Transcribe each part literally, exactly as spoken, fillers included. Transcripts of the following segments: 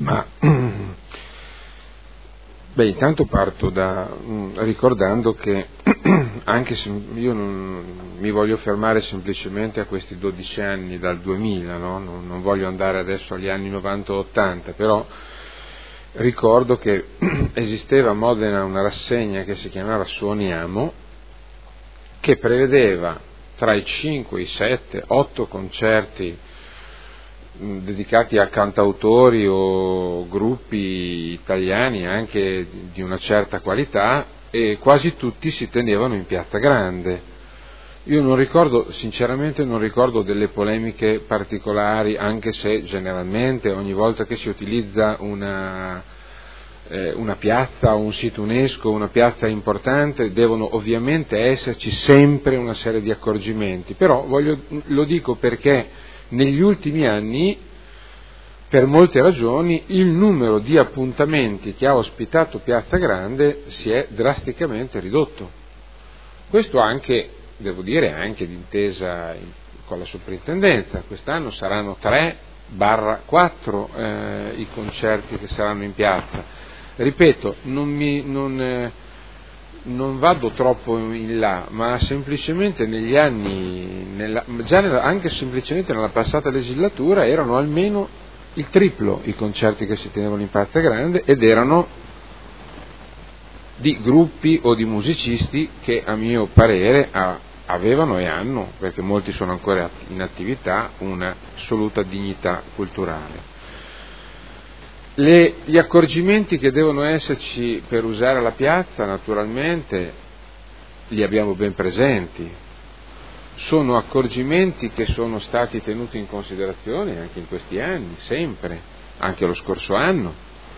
Ma beh, intanto parto da ricordando che anche se io non mi voglio fermare semplicemente a questi dodici anni dal duemila, no? non, non voglio andare adesso agli anni novanta ottanta, però ricordo che esisteva a Modena una rassegna che si chiamava Suoniamo, che prevedeva tra i cinque, i sette, otto concerti dedicati a cantautori o gruppi italiani anche di una certa qualità, e quasi tutti si tenevano in Piazza Grande. Io non ricordo, sinceramente non ricordo delle polemiche particolari, anche se generalmente ogni volta che si utilizza una, eh, una piazza o un sito UNESCO, una piazza importante, devono ovviamente esserci sempre una serie di accorgimenti, però voglio, lo dico perché negli ultimi anni, per molte ragioni, il numero di appuntamenti che ha ospitato Piazza Grande si è drasticamente ridotto. Questo anche, devo dire, anche d'intesa con la soprintendenza. Quest'anno saranno tre barra quattro eh, i concerti che saranno in piazza. Ripeto, non mi... Non, eh, non vado troppo in là, ma semplicemente negli anni, nella, già nella, anche semplicemente nella passata legislatura erano almeno il triplo i concerti che si tenevano in Piazza Grande, ed erano di gruppi o di musicisti che a mio parere a, avevano e hanno, perché molti sono ancora in attività, una assoluta dignità culturale. Le, gli accorgimenti che devono esserci per usare la piazza, naturalmente, li abbiamo ben presenti. Sono accorgimenti che sono stati tenuti in considerazione anche in questi anni, sempre, anche lo scorso anno,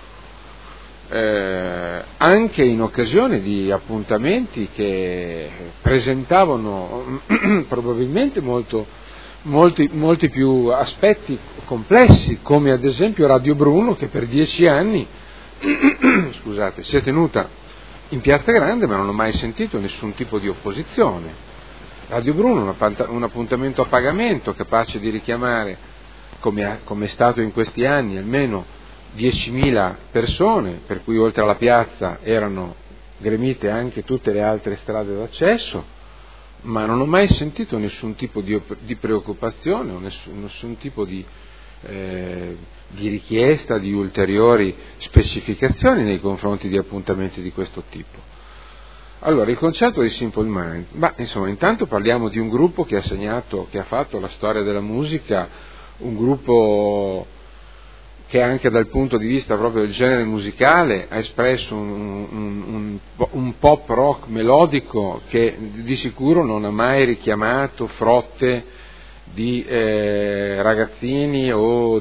eh, anche in occasione di appuntamenti che presentavano probabilmente molto Molti, molti più aspetti complessi, come ad esempio Radio Bruno, che per dieci anni scusate, si è tenuta in Piazza Grande, ma non ho mai sentito nessun tipo di opposizione. Radio Bruno è un appuntamento a pagamento capace di richiamare, come, come è stato in questi anni, almeno diecimila persone, per cui oltre alla piazza erano gremite anche tutte le altre strade d'accesso. Ma non ho mai sentito nessun tipo di, di preoccupazione o nessun, nessun tipo di, eh, di richiesta di ulteriori specificazioni nei confronti di appuntamenti di questo tipo. Allora, il concerto di Simple Minds, ma insomma, intanto parliamo di un gruppo che ha segnato, che ha fatto la storia della musica, un gruppo che anche dal punto di vista proprio del genere musicale ha espresso un, un, un, un pop rock melodico che di sicuro non ha mai richiamato frotte di eh, ragazzini o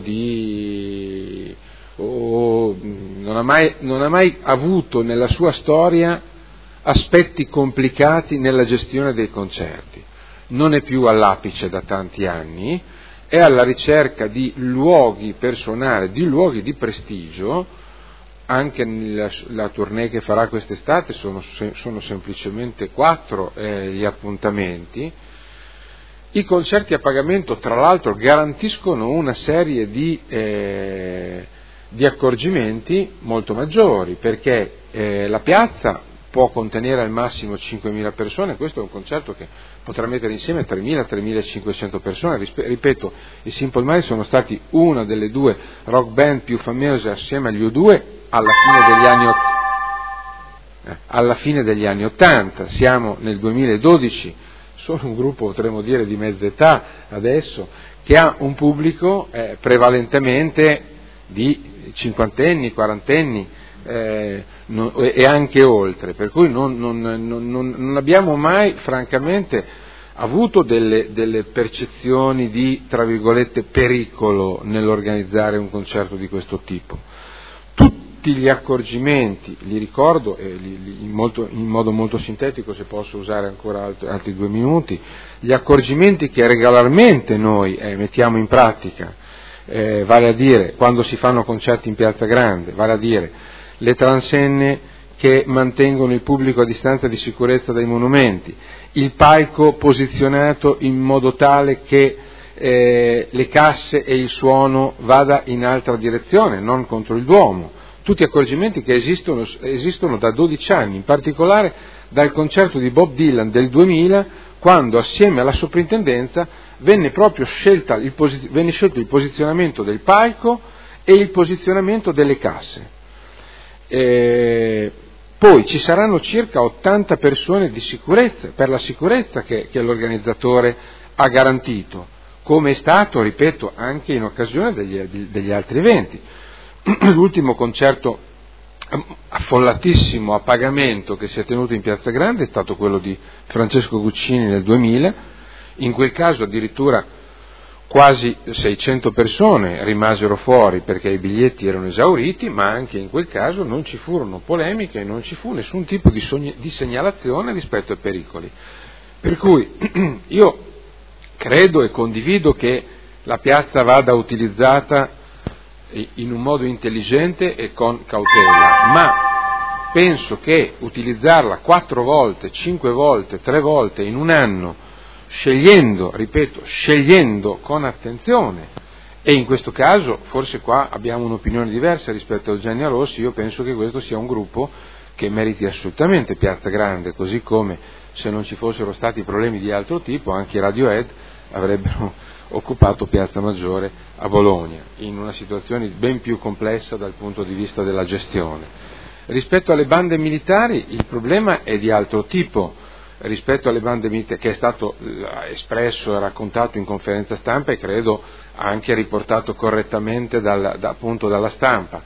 di o non ha mai, non ha mai avuto nella sua storia aspetti complicati nella gestione dei concerti. Non è più all'apice da tanti anni, è alla ricerca di luoghi personali, di luoghi di prestigio. Anche nella, la tournée che farà quest'estate sono, sono semplicemente quattro eh, gli appuntamenti. I concerti a pagamento, tra l'altro, garantiscono una serie di, eh, di accorgimenti molto maggiori, perché eh, la piazza può contenere al massimo cinquemila persone. Questo è un concerto che potrà mettere insieme tremila tremilacinquecento persone. Ripeto, i Simple Minds sono stati una delle due rock band più famose assieme agli U due alla fine degli anni eh, alla fine degli anni ottanta. Siamo nel duemiladodici, sono un gruppo, potremmo dire, di mezza età adesso, che ha un pubblico eh, prevalentemente di cinquantenni, quarantenni, Eh, no, e anche oltre, per cui non, non, non, non abbiamo mai francamente avuto delle, delle percezioni di, tra virgolette, pericolo nell'organizzare un concerto di questo tipo. Tutti gli accorgimenti, li ricordo e li, li, in, molto, in modo molto sintetico, se posso usare ancora altri, altri due minuti, gli accorgimenti che regolarmente noi eh, mettiamo in pratica, eh, vale a dire quando si fanno concerti in Piazza Grande, vale a dire le transenne che mantengono il pubblico a distanza di sicurezza dai monumenti, il palco posizionato in modo tale che eh, le casse e il suono vada in altra direzione, non contro il Duomo. Tutti accorgimenti che esistono, esistono da dodici anni, in particolare dal concerto di Bob Dylan del duemila, quando assieme alla soprintendenza venne proprio scelta il, posi- venne scelto il posizionamento del palco e il posizionamento delle casse. Eh, poi ci saranno circa ottanta persone di sicurezza, per la sicurezza che, che l'organizzatore ha garantito, come è stato, ripeto, anche in occasione degli, degli altri eventi. L'ultimo concerto affollatissimo a pagamento che si è tenuto in Piazza Grande è stato quello di Francesco Guccini nel duemila, in quel caso addirittura quasi seicento persone rimasero fuori perché i biglietti erano esauriti, ma anche in quel caso non ci furono polemiche, non ci fu nessun tipo di, sogni, di segnalazione rispetto ai pericoli. Per cui io credo e condivido che la piazza vada utilizzata in un modo intelligente e con cautela, ma penso che utilizzarla quattro volte, cinque volte, tre volte in un anno, scegliendo, ripeto, scegliendo con attenzione, e in questo caso forse qua abbiamo un'opinione diversa rispetto a Eugenia Rossi, io penso che questo sia un gruppo che meriti assolutamente Piazza Grande, così come se non ci fossero stati problemi di altro tipo anche i Radiohead avrebbero occupato Piazza Maggiore a Bologna, in una situazione ben più complessa dal punto di vista della gestione. Rispetto alle bande militari il problema è di altro tipo, rispetto alle bande militari, che è stato espresso e raccontato in conferenza stampa e credo anche riportato correttamente dal, da, appunto dalla stampa.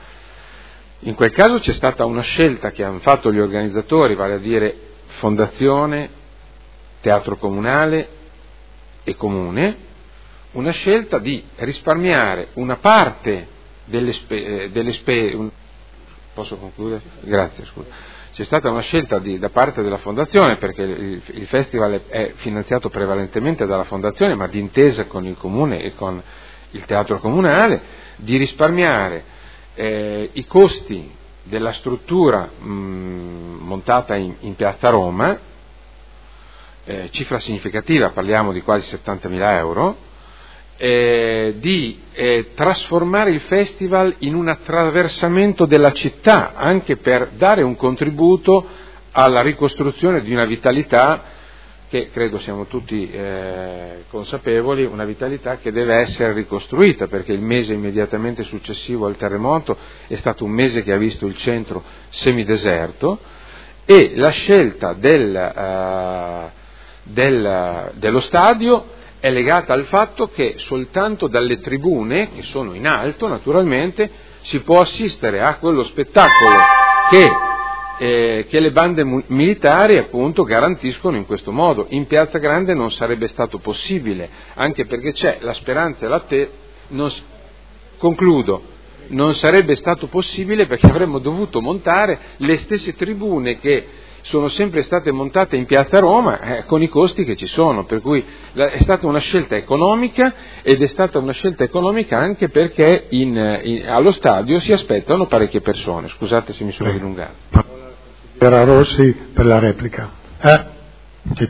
In quel caso c'è stata una scelta che hanno fatto gli organizzatori, vale a dire Fondazione, Teatro Comunale e Comune, una scelta di risparmiare una parte delle spese, delle spe, un, posso concludere? Grazie, scusa. C'è stata una scelta di, da parte della Fondazione, perché il, il festival è finanziato prevalentemente dalla Fondazione, ma d'intesa con il Comune e con il Teatro Comunale, di risparmiare eh, i costi della struttura mh, montata in, in Piazza Roma, eh, cifra significativa, parliamo di quasi settantamila euro, Eh, di eh, trasformare il festival in un attraversamento della città, anche per dare un contributo alla ricostruzione di una vitalità che credo siamo tutti eh, consapevoli, una vitalità che deve essere ricostruita, perché il mese immediatamente successivo al terremoto è stato un mese che ha visto il centro semideserto, e la scelta del, uh, del, dello stadio è legata al fatto che soltanto dalle tribune, che sono in alto naturalmente, si può assistere a quello spettacolo che, eh, che le bande mu- militari appunto garantiscono in questo modo. In Piazza Grande non sarebbe stato possibile, anche perché c'è la speranza e l'attesa. Non s- concludo, non sarebbe stato possibile perché avremmo dovuto montare le stesse tribune che sono sempre state montate in Piazza Roma eh, con i costi che ci sono, per cui la, è stata una scelta economica, ed è stata una scelta economica anche perché in, in, allo stadio si aspettano parecchie persone. Scusate se mi sono dilungato. Era Rossi per la replica. Eh?